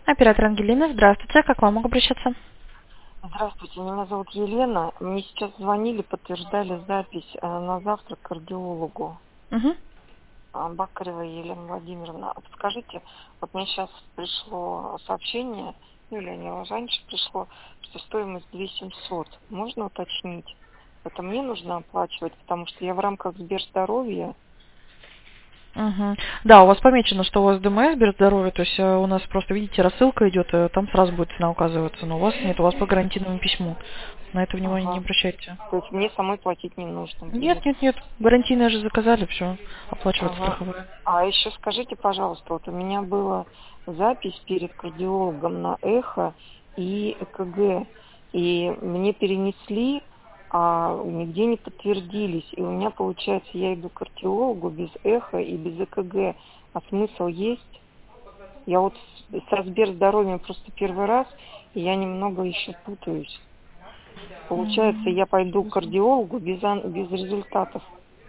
Оператор Ангелина, здравствуйте. Как к вам могу обращаться? Здравствуйте, меня зовут Елена. Мне сейчас звонили, подтверждали запись на завтра к кардиологу. Угу. Бакарева Елена Владимировна. Подскажите, вот мне сейчас пришло сообщение, ну или оно раньше пришло, что стоимость 2700. Можно уточнить? Это мне нужно оплачивать, потому что я в рамках Сберздоровья. Угу. Да, у вас помечено, что у вас ДМС, Сберздоровье, то есть у нас просто, видите, рассылка идет, там сразу будет цена указываться, но у вас нет, у вас по гарантийному письму. На это внимание не Ага. обращайте. То есть мне самой платить не нужно Нет, будет. нет, нет, гарантийное же заказали, все, оплачивается Ага. страховая. А еще скажите, пожалуйста, вот у меня была запись перед кардиологом на эхо и ЭКГ, и мне перенесли, а нигде не подтвердились. И у меня, получается, я иду к кардиологу без эхо и без ЭКГ. А смысл есть? Я вот со Сберздоровьем просто первый раз, и я немного еще путаюсь. Получается, М. я пойду к кардиологу без результатов.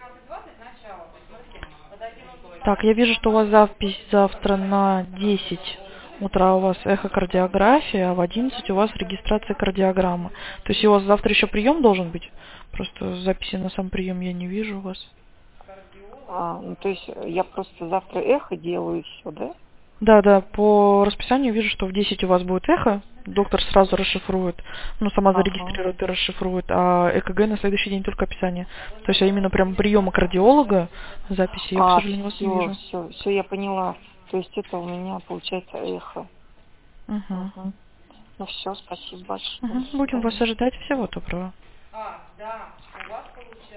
Так, я вижу, что у вас запись завтра на 10 утра у вас эхокардиография, а в 11 у вас регистрация кардиограммы. То есть у вас завтра еще прием должен быть? Просто записи на сам прием я не вижу у вас. Ну, то есть я просто завтра эхо делаю и все, да? Да, да, по расписанию вижу, что в 10 у вас будет эхо. Доктор сразу расшифрует, ну, сама Ага. зарегистрирует и расшифрует, а ЭКГ на следующий день только описание. То есть, именно прям приема кардиолога записи я, к сожалению, у вас не Все, вижу. все, все, я поняла. То есть это у меня получается эхо. Угу. Угу. Ну все, спасибо большое. До Угу. Будем вас свидания. ожидать. Всего доброго.